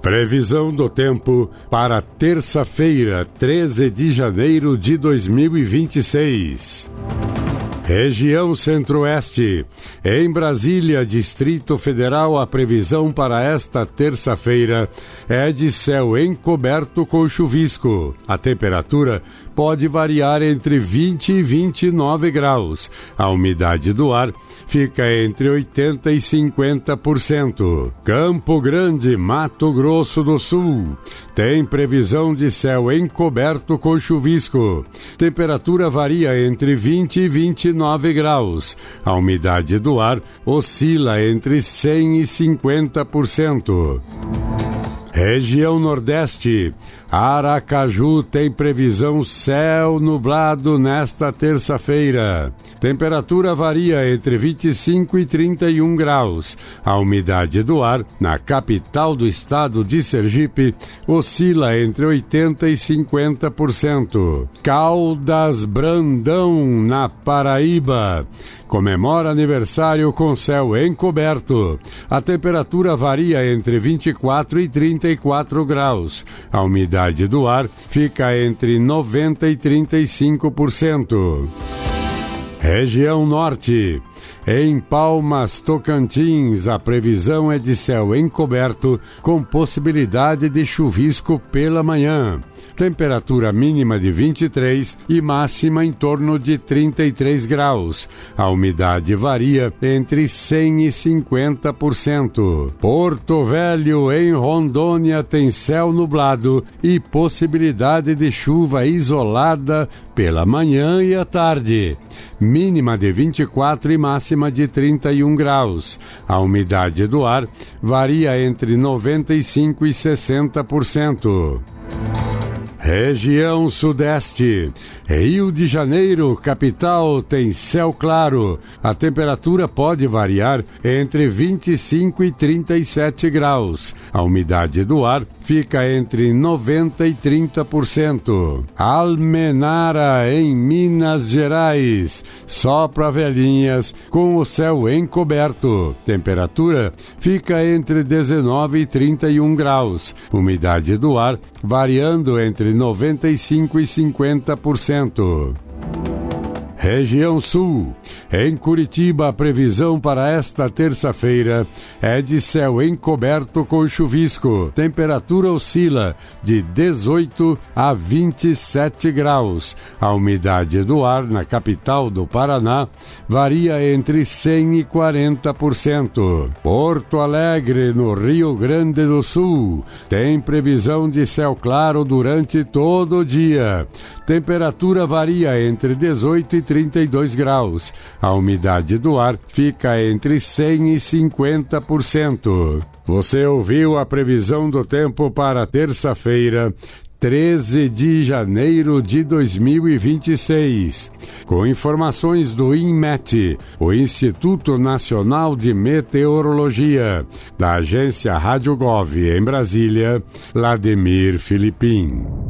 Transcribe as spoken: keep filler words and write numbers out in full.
Previsão do tempo para terça-feira, treze de janeiro de dois mil e vinte e seis. Região Centro-Oeste. Em Brasília, Distrito Federal, a previsão para esta terça-feira é de céu encoberto com chuvisco. A temperatura pode variar entre vinte e vinte e nove graus. A umidade do ar fica entre oitenta e cinquenta por cento. Campo Grande, Mato Grosso do Sul. Tem previsão de céu encoberto com chuvisco. Temperatura varia entre vinte e vinte e nove graus. A umidade do ar oscila entre cem e cinquenta por cento. Região Nordeste. Aracaju tem previsão céu nublado nesta terça-feira. Temperatura varia entre vinte e cinco e trinta e um graus. A umidade do ar na capital do estado de Sergipe oscila entre oitenta e cinquenta por cento. Caldas Brandão, na Paraíba. Comemora aniversário com céu encoberto. A temperatura varia entre vinte e quatro e trinta e quatro graus. A umidade do ar fica entre noventa e trinta e cinco por cento. Região Norte. Em Palmas, Tocantins, a previsão é de céu encoberto com possibilidade de chuvisco pela manhã. Temperatura mínima de vinte e três e máxima em torno de trinta e três graus. A umidade varia entre cem e cinquenta por cento. Porto Velho, em Rondônia, tem céu nublado e possibilidade de chuva isolada pela manhã e à tarde. Mínima de vinte e quatro e máxima de trinta e um graus. A umidade do ar varia entre noventa e cinco e sessenta por cento. Região Sudeste. Rio de Janeiro, capital, tem céu claro. A temperatura pode variar entre vinte e cinco e trinta e sete graus. A umidade do ar fica entre noventa e trinta por cento. Almenara, em Minas Gerais. Sopra velhinhas com o céu encoberto. Temperatura fica entre dezenove e trinta e um graus. Umidade do ar variando entre noventa e cinco e cinquenta por cento. Região Sul. Em Curitiba, a previsão para esta terça-feira é de céu encoberto com chuvisco. Temperatura oscila de dezoito a vinte e sete graus. A umidade do ar na capital do Paraná varia entre cem e quarenta por cento. Porto Alegre, no Rio Grande do Sul, tem previsão de céu claro durante todo o dia. Temperatura varia entre dezoito e trinta e dois graus. A umidade do ar fica entre cem e cinquenta por cento. Você ouviu a previsão do tempo para terça-feira, treze de janeiro de dois mil e vinte e seis. Com informações do INMET, o Instituto Nacional de Meteorologia, da agência Rádio Gov em Brasília, Vladimir Filipim.